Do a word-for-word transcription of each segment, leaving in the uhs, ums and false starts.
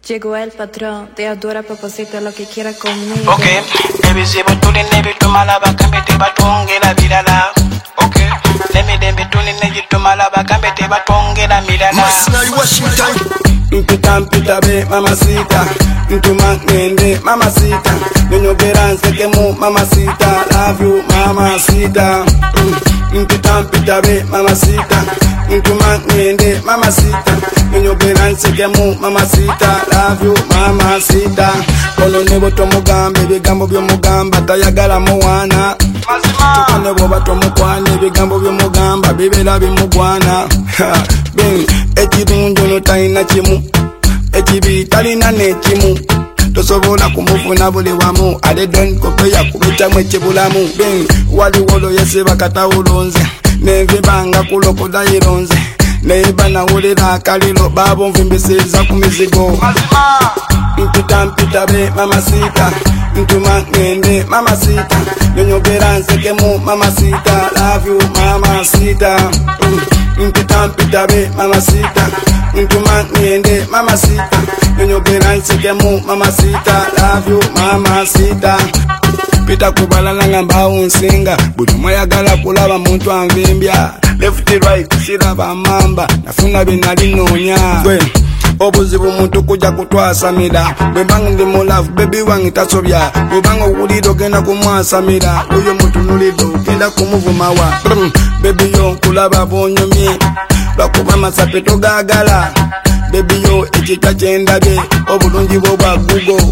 Llegó el patrón, te adora papacita, lo que quiera conmigo. Ok, baby, si vos tú le nevi tu mala vaca, me te batongue la vida la. Ok, let me dem tu le nevi tu mala vaca, me te batongue la mira la. Washington. Mpita mpita be mamacita, ntuma ngende mamacita, nyo geranse ke mu mamacita, love you mamacita. Mpita mpita be mamacita, ntuma ngende mamacita, nyo geranse ke mu mamacita, love you mamacita. Kono nebo to mugambe bigambo byo mugamba tayagala muwana. Tukane boba to mukwane bigambo byo mugamba bibera bimugwana. Ben ekirunjo no taina chimu ekibi talina nekimu tosobola kumufuna buli wamu ale don kopeya kubecha mwechebulamu ben wali wolo yese bakata ulonze neve banga kulokoda ironze neba na wolera kalilo babo mvimbeseza kumizigo mpita mpita be mamacita ntuma ngende mamacita nyonyogera nsekemu mamacita love you mamacita mpita mpita be mamacita ntuma ngende mamacita nyonyogera nsekemu mamacita love you mamacita pita kubalala ngamba unsinga buli mwayagala kulaba muntu anvimbya left right shiraba mamba nafuna binalinonya gwe obuzibu muntu kuja kutwasamira bwembanga ndi mu love baby wange tasobya bwembanga ulido genda kumwasamira uyo muntu nulido genda kumuvuma wa baby yo kulaba bonyomye bakuba masapeto gagala baby yo ekika kyendabye obulungi bwo bwa google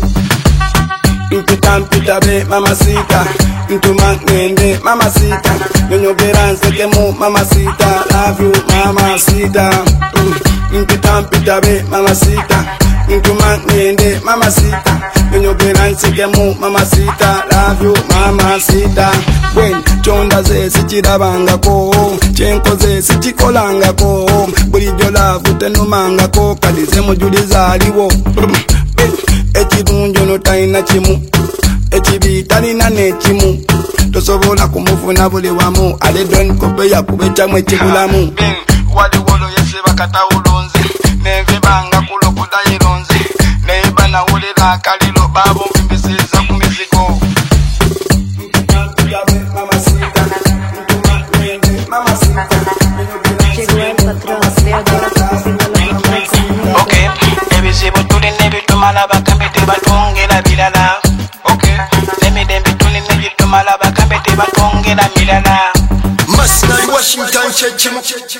mpita mpita be mamacita ntuma ngende mamacita nyonyogera nsekemu mamacita love you mamacita mpita mpita be mamacita ntuma ngende mamacita nyonyogera nsekemu mamacita love you mamacita bwen chonda ze sichirabangako chenkoze sichikolangako bulijjo love tenumangako kalize mujuliza aliwo ekirunjo no taina chimu ekibi talina nekimu tosobola kumufuna buli wamu ale don kopeya kubecha mwechibulamu wali wolo yese bakata ulonze neve banga kulokoda ironze neba na wolera kalilo babo mvimbeseza kumizigo Llegó el patrón, te adora papacita, lo que quiera conmigo. Ok, baby, si vos tú le nevi tu mala vaca, me te batongue la vida la. Ok, let me dem tu le nevi tu mala vaca, me te batongue la mira la. Washington.